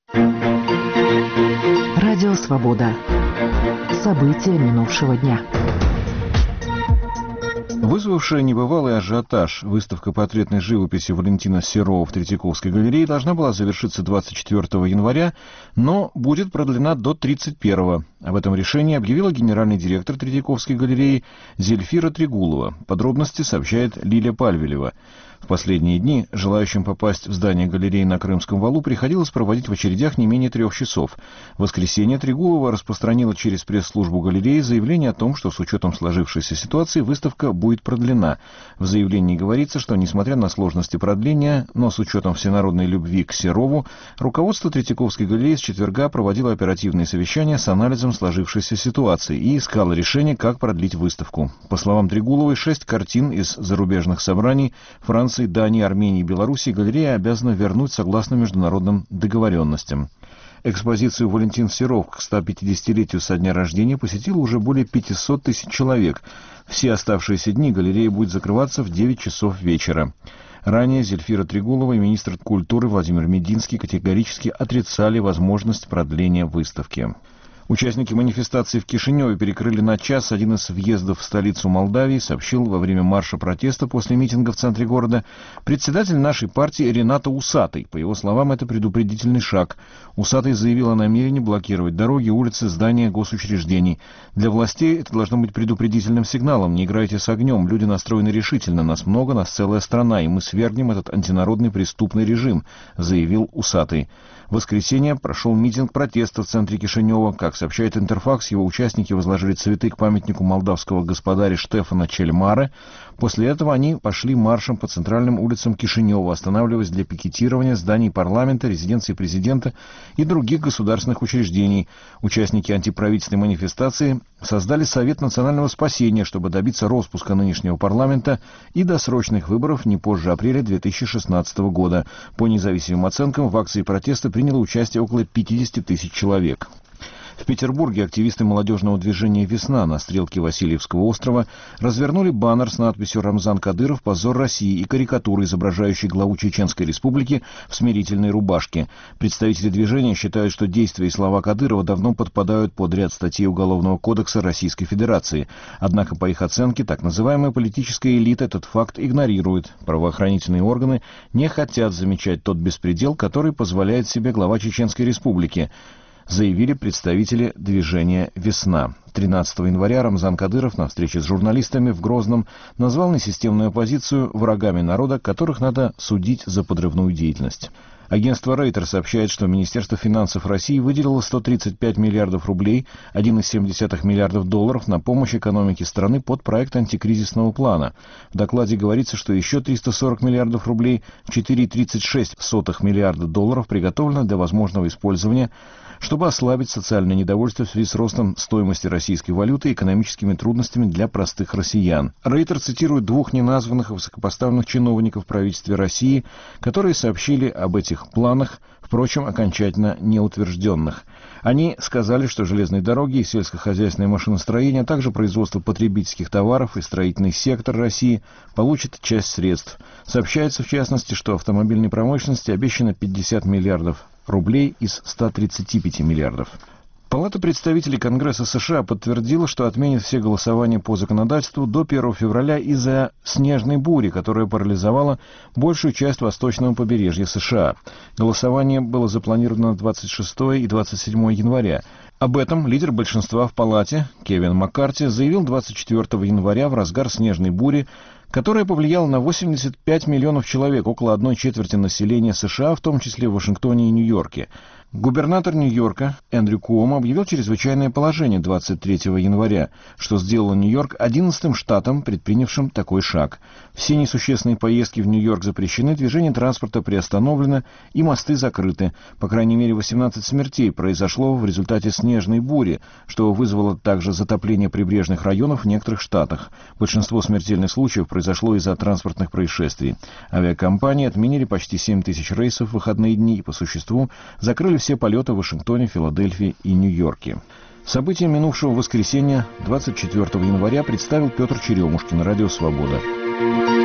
Радио «Свобода». События минувшего дня. Вызвавшая небывалый ажиотаж выставка портретной живописи Валентина Серова в Третьяковской галерее должна была завершиться 24 января, но будет продлена до 31-го. Об этом решении объявила генеральный директор Третьяковской галереи Зельфира Трегулова. Подробности сообщает Лилия Пальвелева. В последние дни желающим попасть в здание галереи на Крымском валу приходилось проводить в очередях не менее 3 часов. В воскресенье Трегулова распространила через пресс-службу галереи заявление о том, что с учетом сложившейся ситуации выставка будет продлена. В заявлении говорится, что несмотря на сложности продления, но с учетом всенародной любви к Серову, руководство Третьяковской галереи с четверга проводило оперативные совещания с анализом сложившейся ситуации и искало решение, как продлить выставку. По словам Трегуловой, 6 картин из зарубежных собраний Франции, Дании, Армении и Белоруссии галерея обязана вернуть согласно международным договоренностям. Экспозицию «Валентин Серов» к 150-летию со дня рождения посетило уже более 500 тысяч человек. Все оставшиеся дни галерея будет закрываться в 9 часов вечера. Ранее Зельфира Трегулова и министр культуры Владимир Мединский категорически отрицали возможность продления выставки. Участники манифестации в Кишиневе перекрыли на час один из въездов в столицу Молдавии, сообщил во время марша протеста после митинга в центре города председатель нашей партии Рената Усатый. По его словам, это предупредительный шаг. Усатый заявил о намерении блокировать дороги, улицы, здания госучреждений. Для властей это должно быть предупредительным сигналом. Не играйте с огнем, люди настроены решительно, нас много, нас целая страна, и мы свергнем этот антинародный преступный режим, заявил Усатый. В воскресенье прошел митинг протеста в центре Кишинева. Как сообщает Интерфакс, его участники возложили цветы к памятнику молдавского господаря Штефана Чельмаре. После этого они пошли маршем по центральным улицам Кишинева, останавливаясь для пикетирования зданий парламента, резиденции президента и других государственных учреждений. Участники антиправительственной манифестации создали Совет национального спасения, чтобы добиться распуска нынешнего парламента и досрочных выборов не позже апреля 2016 года. По независимым оценкам, в акции протеста приняло участие около 50 тысяч человек. В Петербурге активисты молодежного движения «Весна» на стрелке Васильевского острова развернули баннер с надписью «Рамзан Кадыров. Позор России» и карикатуры, изображающей главу Чеченской Республики в смирительной рубашке. Представители движения считают, что действия и слова Кадырова давно подпадают под ряд статей Уголовного кодекса Российской Федерации. Однако, по их оценке, так называемая политическая элита этот факт игнорирует. Правоохранительные органы не хотят замечать тот беспредел, который позволяет себе глава Чеченской Республики, заявили представители движения «Весна». 13 января Рамзан Кадыров на встрече с журналистами в Грозном назвал несистемную оппозицию врагами народа, которых надо судить за подрывную деятельность. Агентство Рейтер сообщает, что Министерство финансов России выделило 135 миллиардов рублей, 1,7 миллиардов долларов на помощь экономике страны под проект антикризисного плана. В докладе говорится, что еще 340 миллиардов рублей, 4,36 миллиарда долларов приготовлено для возможного использования, чтобы ослабить социальное недовольство в связи с ростом стоимости российской валюты и экономическими трудностями для простых россиян. Рейтер цитирует 2 неназванных высокопоставленных чиновников в правительстве России, которые сообщили об этих планах, впрочем, окончательно не утвержденных. Они сказали, что железные дороги и сельскохозяйственное машиностроение, а также производство потребительских товаров и строительный сектор России получат часть средств. Сообщается, в частности, что автомобильной промышленности обещано 50 миллиардов рублей из 135 миллиардов. Палата представителей Конгресса США подтвердила, что отменит все голосования по законодательству до 1 февраля из-за снежной бури, которая парализовала большую часть восточного побережья США. Голосование было запланировано на 26 и 27 января. Об этом лидер большинства в Палате Кевин Маккарти заявил 24 января в разгар снежной бури, которая повлияла на 85 миллионов человек, около 1/4 населения США, в том числе в Вашингтоне и Нью-Йорке. Губернатор Нью-Йорка Эндрю Куомо объявил чрезвычайное положение 23 января, что сделало Нью-Йорк 11-м штатом, предпринявшим такой шаг. Все несущественные поездки в Нью-Йорк запрещены, движение транспорта приостановлено и мосты закрыты. По крайней мере, 18 смертей произошло в результате снежной бури, что вызвало также затопление прибрежных районов в некоторых штатах. Большинство смертельных случаев произошло из-за транспортных происшествий. Авиакомпании отменили почти 7 тысяч рейсов в выходные дни и, по существу, закрыли все полеты в Вашингтоне, Филадельфии и Нью-Йорке. События минувшего воскресенья, 24 января, представил Петр Черемушкин, Радио «Свобода».